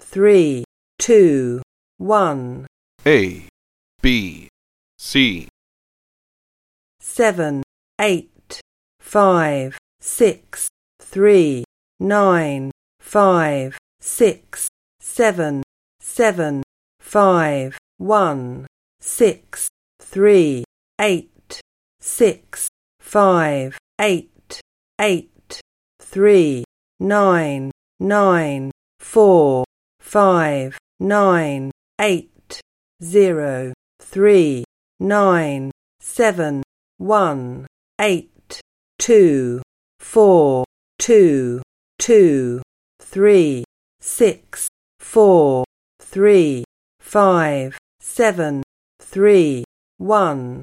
3, 2, 1. A, B, C. 7, 8, 5, 6, 3, 9, 5, 6, 7, 7, 5, 1, 6, 3, 8, 6, 5, 8, 8, 3, 9, 9, 4, 5, 9, 8, 0, 3, 9, 7, 1, 8, 2, 4, 2, 2, 3, 6, 4, 3, 5, 7, 3, 1,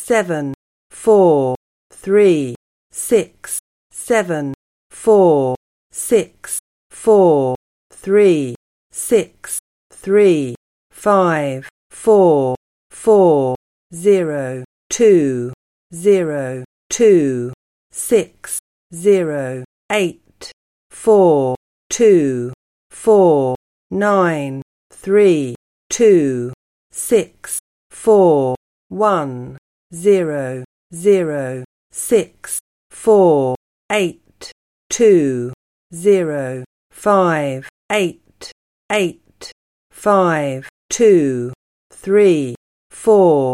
7, 4, 3, 6, 7, 4, 6, 4, 3, 6, 3, 5, 4, 4, 0, 2, 0, 2, 6, 0, 8, 4, 2, 4, 9, 3, 2, 6, 4, 1, 0, 0, 6, 4, 8, 2, 0, 5, 8, 8, 5, 2, 3, 4,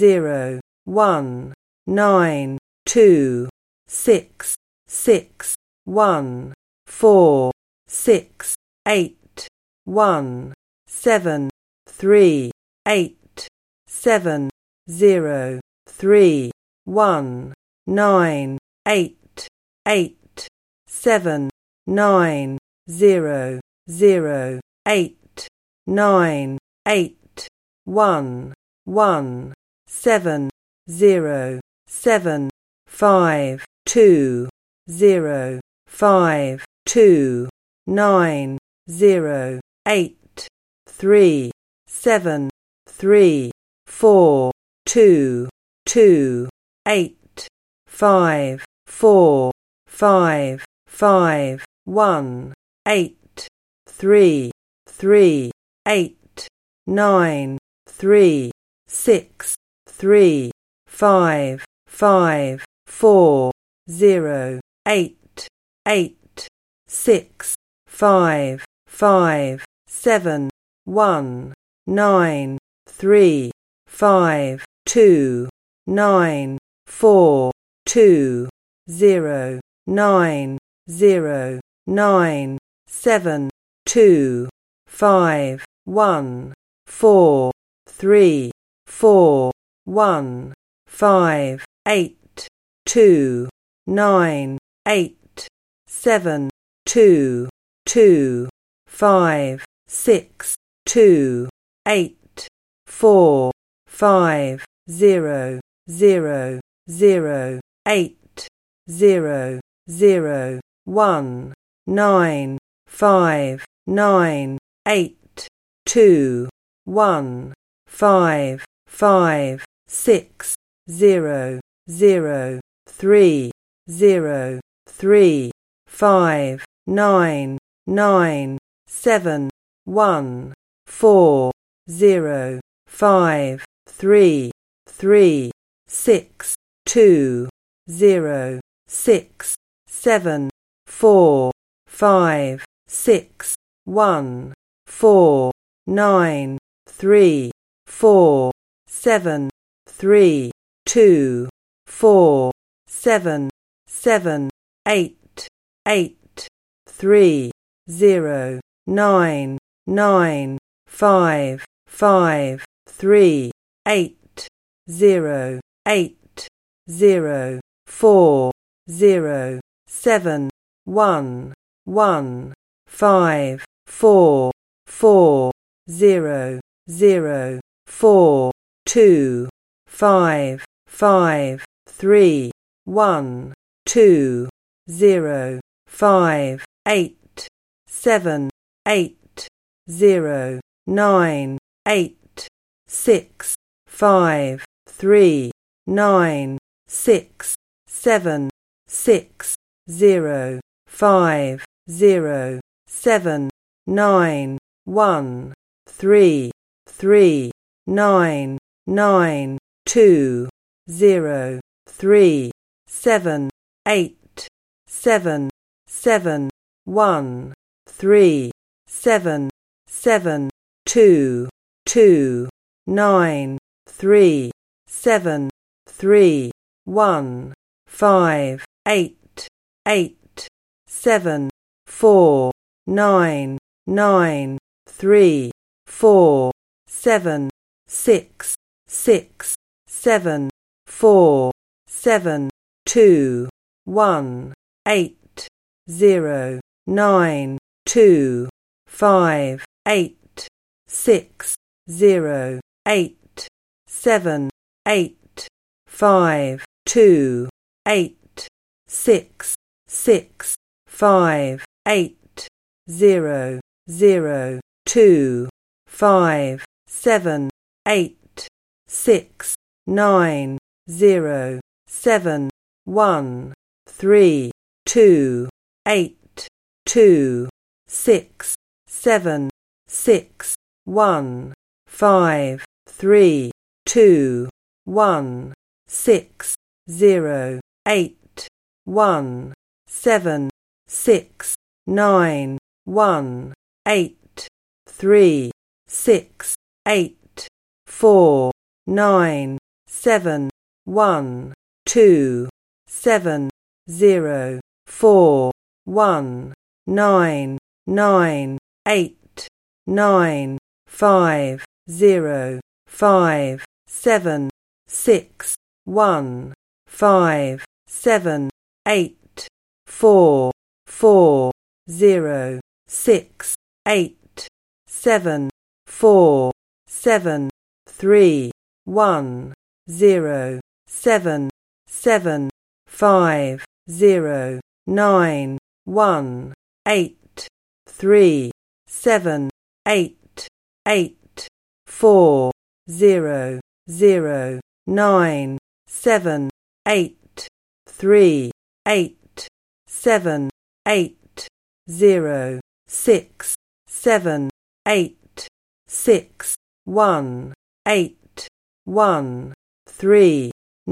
0, 1, 9, 2, 6, 6, 1, 4, 6, 8, 1, 7, 3, 8, 7, 0, 3, 1, 9, 8, 8, 7, 9, 0, 0, 8, 9, 8, 1, 1, 7, 0, 7, 5, 2, 0, 5, 2, 9, 0, 8, 3, 7, 3, 4, 2, 2, 8, 5, 4, 5, 5, 1, 8, 3, 3, 8, 9, 3, 6, 3, 5, 5, 4, 0, 8, 8, 6, 5, 5, 7, 1, 9, 3, 5, 2, 9, 4, 2, 0, 9, 0, 9, 7, 2, 5, 1, 4, 3, 4, 1, 5, 8, 2, 9, 8, 7, 2, 2, 5, 6, 2, 8, 4, 5, 0, 0, 0, 8, 0, 0, 1, 9, 5, 9, 8, 2, 1, 5, 5, 6, 0, 0, 3, 0, 3, 5, 9, 9, 7, 1, 4, 0, 5, 3, 3, 6, 2, 0, 6, 7, 4, 5, 6, 1, 4, 9, 3, 4, 7, 3, 2, 4, 7, 7, 8, 8, 3, 0, 9, 9, 5, 5, 3, 8, 0, 8, 0, 4, 0, 7, 1, 1, 5, 4, 4, 0, 0, 4, 2, 5, 5, 3, 1, 2, 0, 5, 8, 7, 8, 0, 9, 8, 6, 5, 3, 9, 6, 7, 6, 0, 5, 0, 7, 9, 1 3 3 9 9 2 0 3 7 8 7 7 1 3 7 7 2 2 9 3 7 3 1 5 8 8 7 4 9 9 3 4 7 6 6 7 4 7 2 1 8 0 9 2 5 8 6 0 8 7 8 5 2 8 6 6 5 8 0 0 2 5 7 8 6 9 0 7 1 3 2 8 2 6 7 6 1 5 3 2 1 6 0 8 1 7 6 9 1 8 3 6 8 4 9 7 1 2 7 0 4 1 9 9 8 9 5 0 5 7 6 1 5 7 8 4 4 0 6 8 7 4 7 3 1 0 7 7 5 0 9 1 8 3 7 8 8 4 0 0 9 7 8 3 8 7 8 0 6 7 8 6 1 8 1 3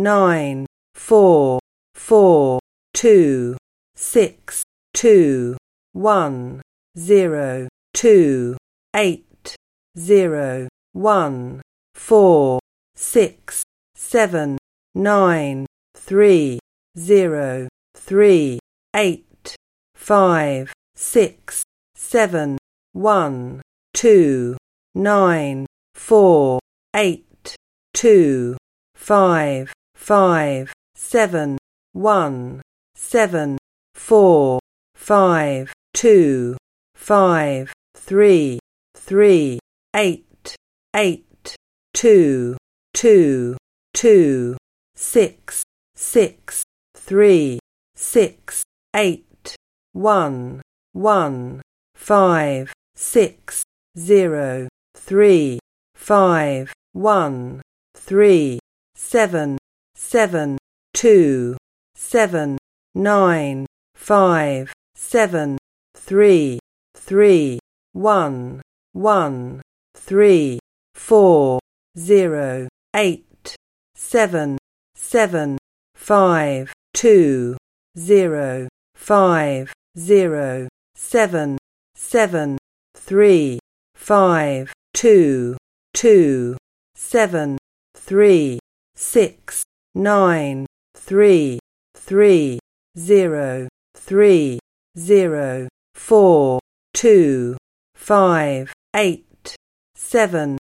9 4 4 2 6 2 1 0 2 8 0 1 4 6 7 9 3 0 3 8 5 6 7 1 2 9 4 8 2 5 5 7 1 7 4 5 2 5 3 3 8 8 2 2 2 6 6 3 6 8 1 1 5 6 0 3 5 1 3 7 7 2 7 9 5 7 3 3 1 1 3 4 0 8 7 7 5 2 0 5 0 7 7 3 5 2 2 7 3 6 9 3 3 0 3 0 4 2 5 8 7